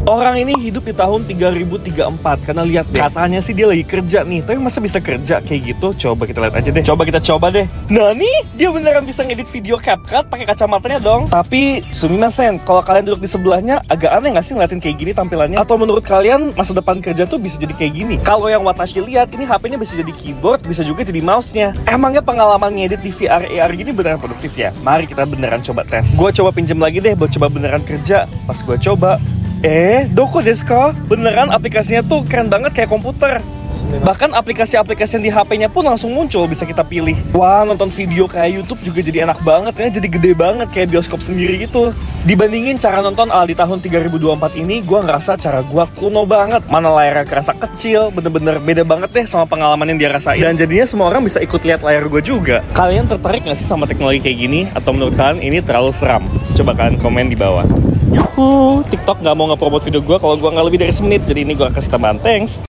Orang ini hidup di tahun 3034. Karena lihat deh, katanya sih dia lagi kerja nih. Tapi masa bisa kerja kayak gitu? Coba kita lihat aja deh. Coba kita coba deh. Nah nih, dia beneran bisa ngedit video CapCut pakai kacamatanya dong. Tapi sumimasen, kalau kalian duduk di sebelahnya agak aneh nggak sih ngeliatin kayak gini tampilannya? Atau menurut kalian masa depan kerja tuh bisa jadi kayak gini? Kalau yang Watashi lihat, ini HP-nya bisa jadi keyboard, bisa juga jadi mouse-nya. Emangnya pengalaman ngedit di VR AR gini beneran produktif ya? Mari kita beneran coba tes. Gue coba pinjem lagi deh buat coba beneran kerja. Pas gue coba, doko desu ka? Beneran aplikasinya tuh keren banget kayak komputer. Bahkan aplikasi-aplikasi yang di HP-nya pun langsung muncul, bisa kita pilih. Wah, nonton video kayak YouTube juga jadi enak banget, ya. Jadi gede banget kayak bioskop sendiri gitu. Dibandingin cara nonton ala di tahun 3024 ini, gue ngerasa cara gue kuno banget. Mana layarnya kerasa kecil, bener-bener beda banget deh sama pengalaman yang dia rasain. Dan jadinya semua orang bisa ikut lihat layar gue juga. Kalian tertarik gak sih sama teknologi kayak gini? Atau menurut kalian ini terlalu seram? Coba kalian komen di bawah. Yuhu, TikTok gak mau nge-promote video gue kalau gue gak lebih dari semenit. Jadi ini gue kasih tambahan thanks.